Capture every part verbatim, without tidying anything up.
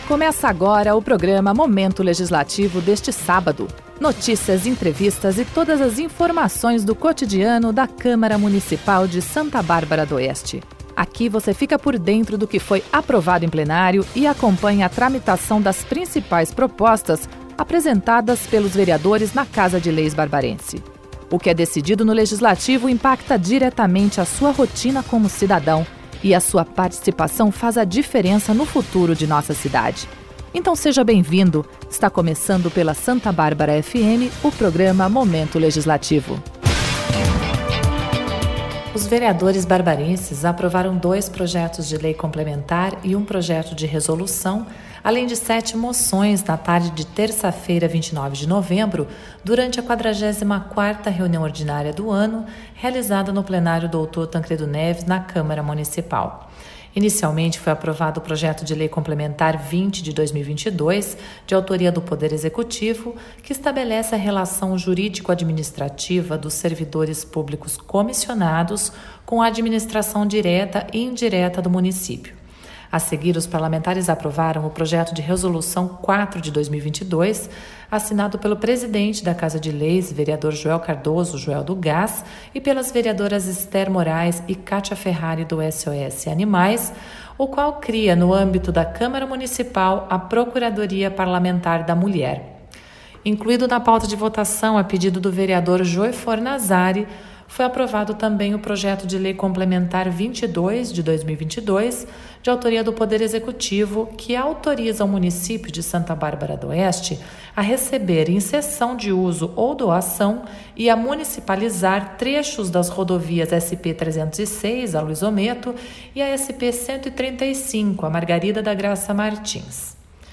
Começa agora o programa Momento Legislativo deste sábado. Notícias, entrevistas e todas as informações do cotidiano da Câmara Municipal de Santa Bárbara do Oeste. Aqui você fica por dentro do que foi aprovado em plenário e acompanha a tramitação das principais propostas apresentadas pelos vereadores na Casa de Leis barbarense. O que é decidido no Legislativo impacta diretamente a sua rotina como cidadão e a sua participação faz a diferença no futuro de nossa cidade. Então seja bem-vindo. Está começando pela Santa Bárbara F M o programa Momento Legislativo. Os vereadores barbarenses aprovaram dois projetos de lei complementar e um projeto de resolução, além de sete moções na tarde de terça-feira, vinte e nove de novembro, durante a quadragésima quarta reunião ordinária do ano, realizada no plenário doutor Tancredo Neves, na Câmara Municipal. Inicialmente foi aprovado o projeto de lei complementar vinte de dois mil e vinte e dois, de autoria do Poder Executivo, que estabelece a relação jurídico-administrativa dos servidores públicos comissionados com a administração direta e indireta do município. A seguir, os parlamentares aprovaram o projeto de resolução quatro de dois mil e vinte e dois, assinado pelo presidente da Casa de Leis, vereador Joel Cardoso, Joel do Gás, e pelas vereadoras Esther Moraes e Kátia Ferrari, do S O S Animais, o qual cria, no âmbito da Câmara Municipal, a Procuradoria Parlamentar da Mulher. Incluído na pauta de votação, a pedido do vereador Joy Fornazari, foi aprovado também o projeto de lei complementar vinte e dois de dois mil e vinte e dois, de autoria do Poder Executivo, que autoriza o município de Santa Bárbara do Oeste a receber em cessão de uso ou doação e a municipalizar trechos das rodovias S P trezentos e seis, a Luiz Ometo, e a S P cento e trinta e cinco, a Margarida da Graça Martins.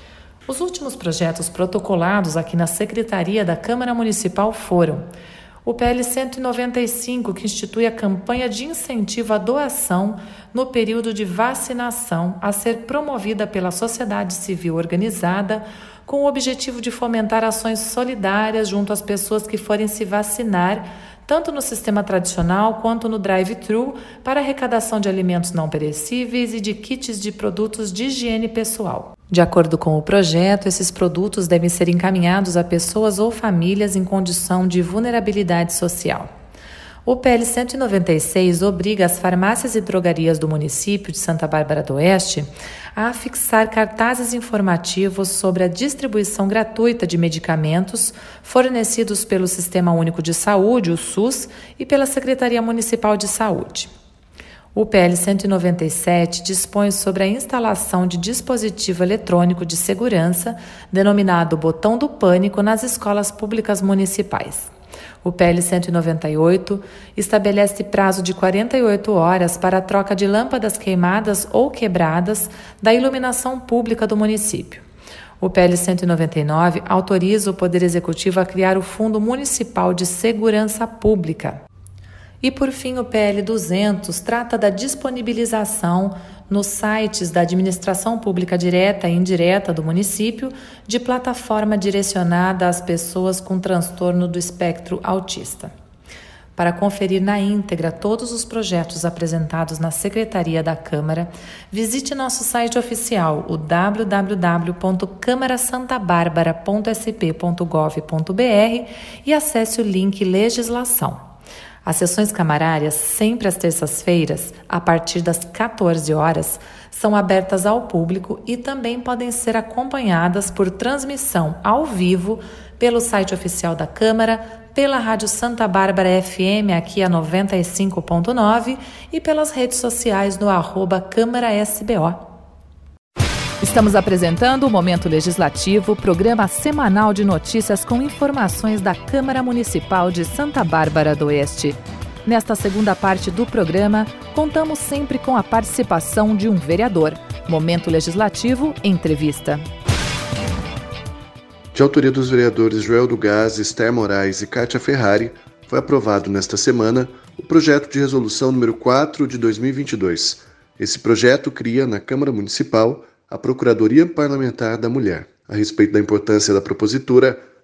Os últimos projetos protocolados aqui na Secretaria da Câmara Municipal foram o P L cento e noventa e cinco, que institui a campanha de incentivo à doação no período de vacinação a ser promovida pela sociedade civil organizada com o objetivo de fomentar ações solidárias junto às pessoas que forem se vacinar, tanto no sistema tradicional quanto no drive-thru, para arrecadação de alimentos não perecíveis e de kits de produtos de higiene pessoal. De acordo com o projeto, esses produtos devem ser encaminhados a pessoas ou famílias em condição de vulnerabilidade social. O P L cento e noventa e seis obriga as farmácias e drogarias do município de Santa Bárbara do Oeste a afixar cartazes informativos sobre a distribuição gratuita de medicamentos fornecidos pelo Sistema Único de Saúde, o SUS, e pela Secretaria Municipal de Saúde. O P L cento e noventa e sete dispõe sobre a instalação de dispositivo eletrônico de segurança, denominado Botão do Pânico, nas escolas públicas municipais. O P L cento e noventa e oito estabelece prazo de quarenta e oito horas para a troca de lâmpadas queimadas ou quebradas da iluminação pública do município. O P L cento e noventa e nove autoriza o Poder Executivo a criar o Fundo Municipal de Segurança Pública. E, por fim, o P L duzentos trata da disponibilização nos sites da Administração Pública Direta e Indireta do município de plataforma direcionada às pessoas com transtorno do espectro autista. Para conferir na íntegra todos os projetos apresentados na Secretaria da Câmara, visite nosso site oficial, o w w w ponto câmara santa bárbara ponto s p ponto gov ponto b r, e acesse o link Legislação. As sessões camarárias, sempre às terças-feiras, a partir das quatorze horas, são abertas ao público e também podem ser acompanhadas por transmissão ao vivo pelo site oficial da Câmara, pela Rádio Santa Bárbara F M, aqui a noventa e cinco ponto nove, e pelas redes sociais no arroba Câmara S B O. Estamos apresentando o Momento Legislativo, programa semanal de notícias com informações da Câmara Municipal de Santa Bárbara do Oeste. Nesta segunda parte do programa, contamos sempre com a participação de um vereador. Momento Legislativo, entrevista. De autoria dos vereadores Joel do Gás, Esther Moraes e Kátia Ferrari, foi aprovado nesta semana o projeto de resolução número quatro de dois mil e vinte e dois. Esse projeto cria, na Câmara Municipal, a Procuradoria Parlamentar da Mulher. A respeito da importância da propositura,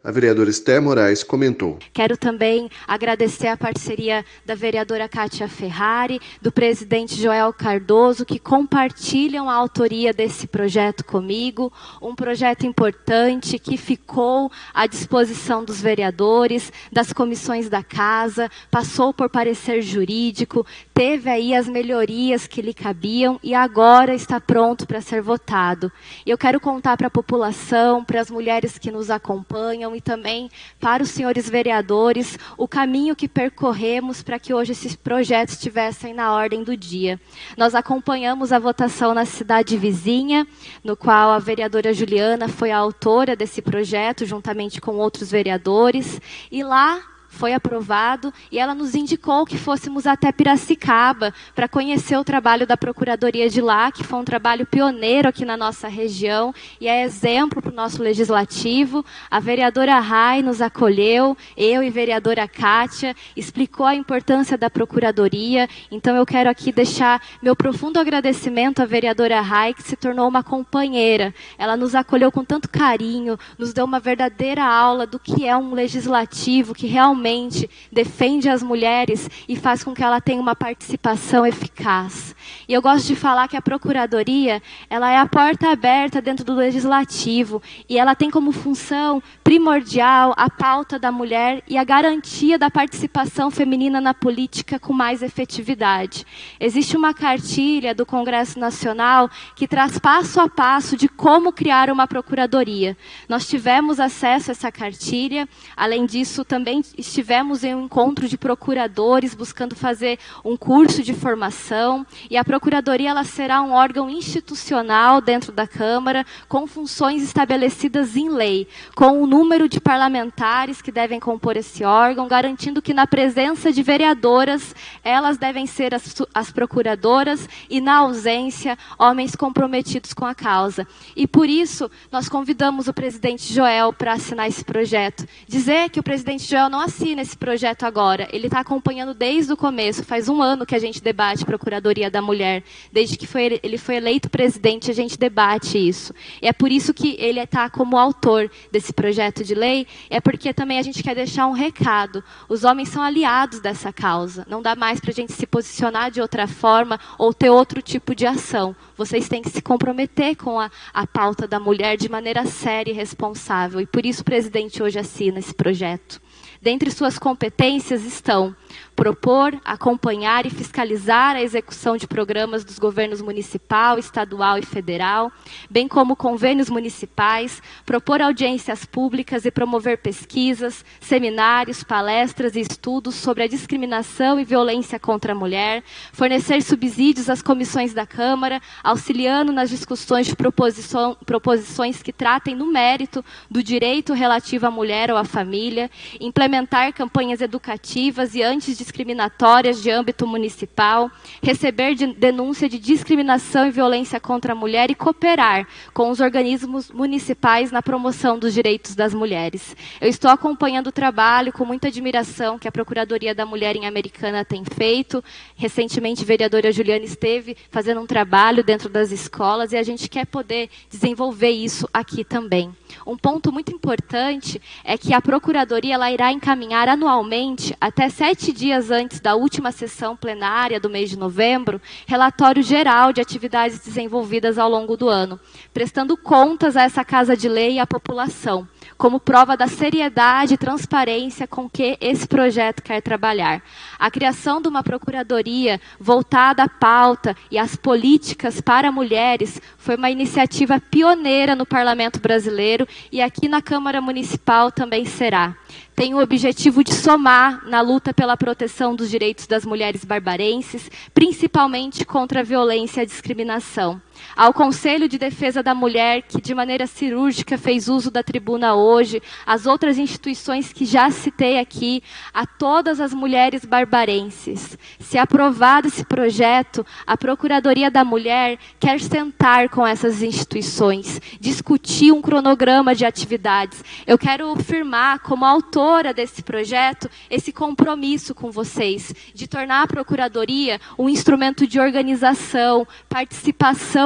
a vereadora Esther Moraes comentou. Quero também agradecer a parceria da vereadora Kátia Ferrari, do presidente Joel Cardoso, que compartilham a autoria desse projeto comigo, um projeto importante que ficou à disposição dos vereadores, das comissões da casa, passou por parecer jurídico, teve aí as melhorias que lhe cabiam e agora está pronto para ser votado. E eu quero contar para a população, para as mulheres que nos acompanham e também para os senhores vereadores o caminho que percorremos para que hoje esses projetos estivessem na ordem do dia. Nós acompanhamos a votação na cidade vizinha, no qual a vereadora Juliana foi a autora desse projeto, juntamente com outros vereadores, e lá foi aprovado e ela nos indicou que fôssemos até Piracicaba para conhecer o trabalho da Procuradoria de lá, que foi um trabalho pioneiro aqui na nossa região e é exemplo para o nosso legislativo. A vereadora Rai nos acolheu, eu e a vereadora Kátia, explicou a importância da Procuradoria. Então eu quero aqui deixar meu profundo agradecimento à vereadora Rai, que se tornou uma companheira. Ela nos acolheu com tanto carinho, nos deu uma verdadeira aula do que é um legislativo que realmente defende as mulheres e faz com que ela tenha uma participação eficaz. E eu gosto de falar que a Procuradoria, ela é a porta aberta dentro do Legislativo e ela tem como função primordial a pauta da mulher e a garantia da participação feminina na política com mais efetividade. Existe uma cartilha do Congresso Nacional que traz passo a passo de como criar uma Procuradoria. Nós tivemos acesso a essa cartilha, além disso também estivemos em um encontro de procuradores buscando fazer um curso de formação e a Procuradoria ela será um órgão institucional dentro da Câmara com funções estabelecidas em lei, com o número de parlamentares que devem compor esse órgão, garantindo que na presença de vereadoras elas devem ser as, as procuradoras e na ausência homens comprometidos com a causa. E por isso nós convidamos o presidente Joel para assinar esse projeto. Dizer que o presidente Joel não assina esse projeto agora, ele está acompanhando desde o começo, faz um ano que a gente debate Procuradoria da Mulher, desde que foi, ele foi eleito presidente, a gente debate isso. E é por isso que ele está como autor desse projeto de lei, é porque também a gente quer deixar um recado, os homens são aliados dessa causa, não dá mais para a gente se posicionar de outra forma ou ter outro tipo de ação. Vocês têm que se comprometer com a, a pauta da mulher de maneira séria e responsável, e por isso o presidente hoje assina esse projeto. Dentre suas competências estão propor, acompanhar e fiscalizar a execução de programas dos governos municipal, estadual e federal, bem como convênios municipais, propor audiências públicas e promover pesquisas, seminários, palestras e estudos sobre a discriminação e violência contra a mulher, fornecer subsídios às comissões da Câmara, auxiliando nas discussões de proposição, proposições que tratem no mérito do direito relativo à mulher ou à família, implementar campanhas educativas e antidiscriminatórias de âmbito municipal, receber de denúncia de discriminação e violência contra a mulher e cooperar com os organismos municipais na promoção dos direitos das mulheres. Eu estou acompanhando o trabalho com muita admiração que a Procuradoria da Mulher em Americana tem feito. Recentemente, a vereadora Juliana esteve fazendo um trabalho dentro das escolas e a gente quer poder desenvolver isso aqui também. Um ponto muito importante é que a Procuradoria ela irá encaminhar anualmente, até sete dias antes da última sessão plenária do mês de novembro, relatório geral de atividades desenvolvidas ao longo do ano, prestando contas a essa Casa de Lei e à população, como prova da seriedade e transparência com que esse projeto quer trabalhar. A criação de uma procuradoria voltada à pauta e às políticas para mulheres foi uma iniciativa pioneira no Parlamento brasileiro e aqui na Câmara Municipal também será. Tem o objetivo de somar na luta pela proteção dos direitos das mulheres barbarenses, principalmente contra a violência e a discriminação. Ao Conselho de Defesa da Mulher, que de maneira cirúrgica fez uso da tribuna hoje, às outras instituições que já citei aqui, a todas as mulheres barbarenses. Se aprovado esse projeto, a Procuradoria da Mulher quer sentar com essas instituições, discutir um cronograma de atividades. Eu quero firmar, como autora desse projeto, esse compromisso com vocês, de tornar a Procuradoria um instrumento de organização, participação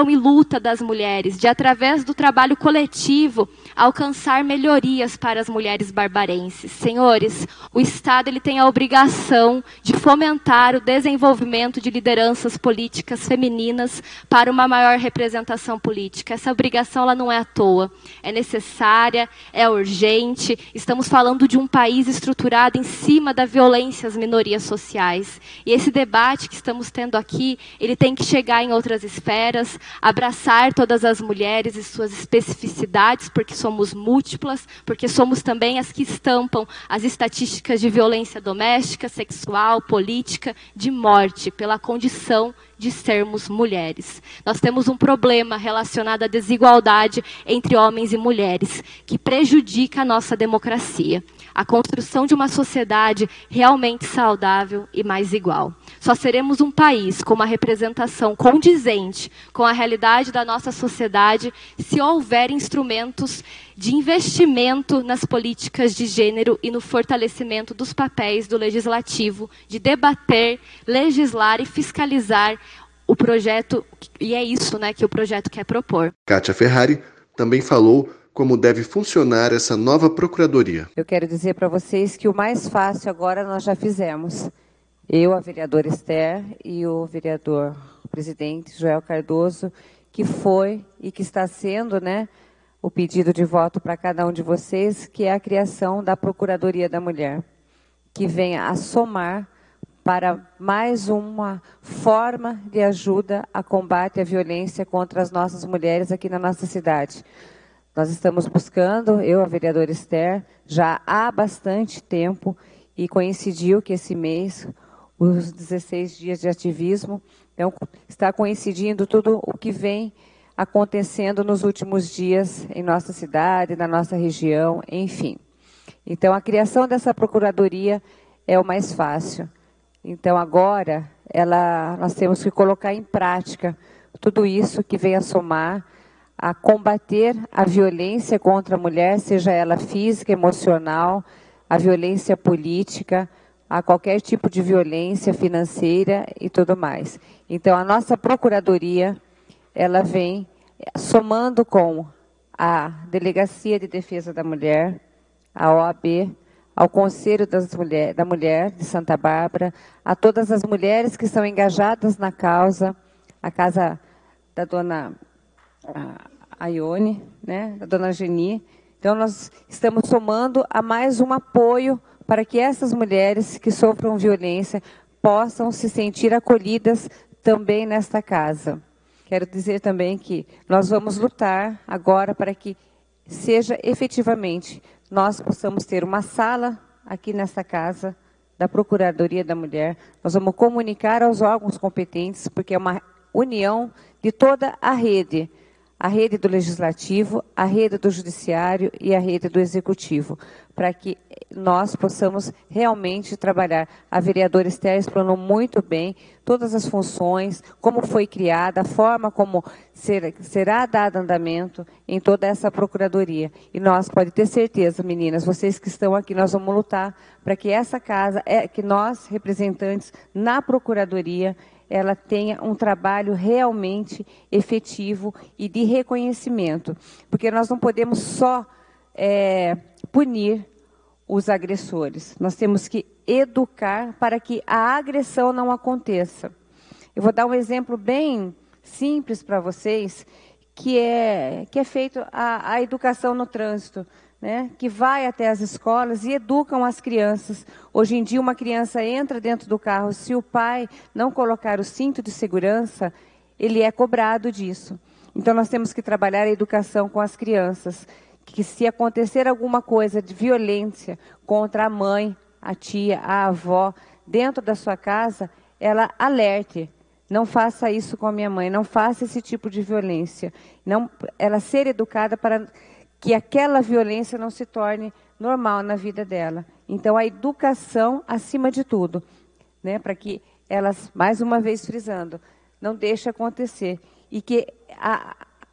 participação e luta das mulheres, de, através do trabalho coletivo, alcançar melhorias para as mulheres barbarenses. Senhores, o Estado ele tem a obrigação de fomentar o desenvolvimento de lideranças políticas femininas para uma maior representação política. Essa obrigação ela não é à toa, é necessária, é urgente. Estamos falando de um país estruturado em cima da violência às minorias sociais. E esse debate que estamos tendo aqui, ele tem que chegar em outras esferas, abraçar todas as mulheres e suas especificidades, porque somos múltiplas, porque somos também as que estampam as estatísticas de violência doméstica, sexual, política, de morte, pela condição de sermos mulheres. Nós temos um problema relacionado à desigualdade entre homens e mulheres, que prejudica a nossa democracia. A construção de uma sociedade realmente saudável e mais igual. Só seremos um país com uma representação condizente com a realidade da nossa sociedade se houver instrumentos de investimento nas políticas de gênero e no fortalecimento dos papéis do legislativo, de debater, legislar e fiscalizar o projeto, e é isso, né, que o projeto quer propor. Kátia Ferrari também falou como deve funcionar essa nova procuradoria. Eu quero dizer para vocês que o mais fácil agora nós já fizemos. Eu, a vereadora Esther e o vereador o presidente Joel Cardoso, que foi e que está sendo, né, o pedido de voto para cada um de vocês, que é a criação da Procuradoria da Mulher, que venha a somar para mais uma forma de ajuda a combate à violência contra as nossas mulheres aqui na nossa cidade. Nós estamos buscando, eu, a vereadora Esther, já há bastante tempo, e coincidiu que esse mês, os dezesseis dias de ativismo, então, está coincidindo tudo o que vem acontecendo nos últimos dias em nossa cidade, na nossa região, enfim. Então, a criação dessa procuradoria é o mais fácil. Então, agora, ela, nós temos que colocar em prática tudo isso que vem a somar a combater a violência contra a mulher, seja ela física, emocional, a violência política, a qualquer tipo de violência financeira e tudo mais. Então, a nossa Procuradoria, ela vem somando com a Delegacia de Defesa da Mulher, a O A B, ao Conselho das Mulher, da Mulher de Santa Bárbara, a todas as mulheres que estão engajadas na causa, a casa da dona a Ione, né, da dona Geni. Então, nós estamos somando a mais um apoio para que essas mulheres que sofram violência possam se sentir acolhidas também nesta casa. Quero dizer também que nós vamos lutar agora para que seja efetivamente, nós possamos ter uma sala aqui nesta casa da Procuradoria da Mulher. Nós vamos comunicar aos órgãos competentes, porque é uma união de toda a rede, a rede do Legislativo, a rede do Judiciário e a rede do Executivo, para que nós possamos realmente trabalhar. A vereadora Esther explanou muito bem todas as funções, como foi criada, a forma como ser, será dado andamento em toda essa Procuradoria. E nós, pode ter certeza, meninas, vocês que estão aqui, nós vamos lutar para que essa casa, é, que nós, representantes na Procuradoria, ela tenha um trabalho realmente efetivo e de reconhecimento. Porque nós não podemos só é, punir os agressores. Nós temos que educar para que a agressão não aconteça. Eu vou dar um exemplo bem simples para vocês, que é, que é feito a, a educação no trânsito, né, que vai até as escolas e educam as crianças. Hoje em dia, uma criança entra dentro do carro, se o pai não colocar o cinto de segurança, ele é cobrado disso. Então, nós temos que trabalhar a educação com as crianças, que se acontecer alguma coisa de violência contra a mãe, a tia, a avó, dentro da sua casa, ela alerte. Não faça isso com a minha mãe, não faça esse tipo de violência. Não, ela ser educada para que aquela violência não se torne normal na vida dela. Então, a educação acima de tudo, né, para que elas, mais uma vez frisando, não deixe acontecer. E que a,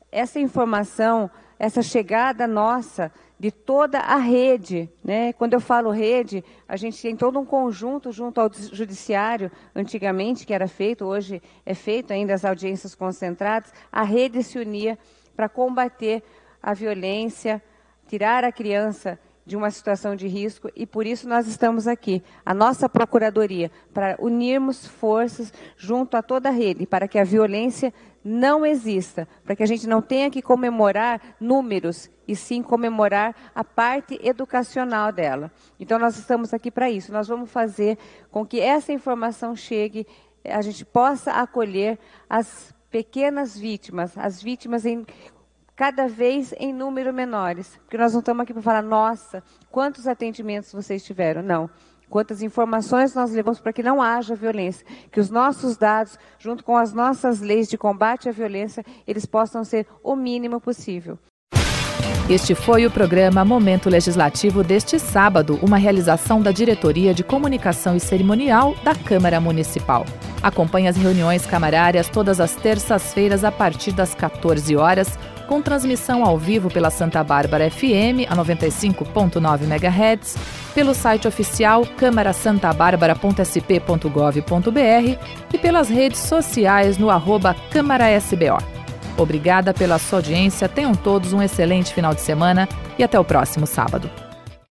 essa informação, essa chegada nossa de toda a rede, né? Quando eu falo rede, a gente tem todo um conjunto junto ao judiciário, antigamente que era feito, hoje é feito ainda as audiências concentradas, a rede se unia para combater a violência, tirar a criança de uma situação de risco, e por isso nós estamos aqui, a nossa Procuradoria, para unirmos forças junto a toda a rede, para que a violência não exista, para que a gente não tenha que comemorar números, e sim comemorar a parte educacional dela. Então nós estamos aqui para isso, nós vamos fazer com que essa informação chegue, a gente possa acolher as pequenas vítimas, as vítimas em cada vez em número menores, porque nós não estamos aqui para falar, nossa, quantos atendimentos vocês tiveram, não. Quantas informações nós levamos para que não haja violência, que os nossos dados, junto com as nossas leis de combate à violência, eles possam ser o mínimo possível. Este foi o programa Momento Legislativo deste sábado, uma realização da Diretoria de Comunicação e Cerimonial da Câmara Municipal. Acompanhe as reuniões camarárias todas as terças-feiras a partir das quatorze horas, com transmissão ao vivo pela Santa Bárbara F M, a noventa e cinco ponto nove megahertz, pelo site oficial câmara santa bárbara ponto s p ponto gov ponto b r e pelas redes sociais no arroba Câmara S B O. Obrigada pela sua audiência, tenham todos um excelente final de semana e até o próximo sábado.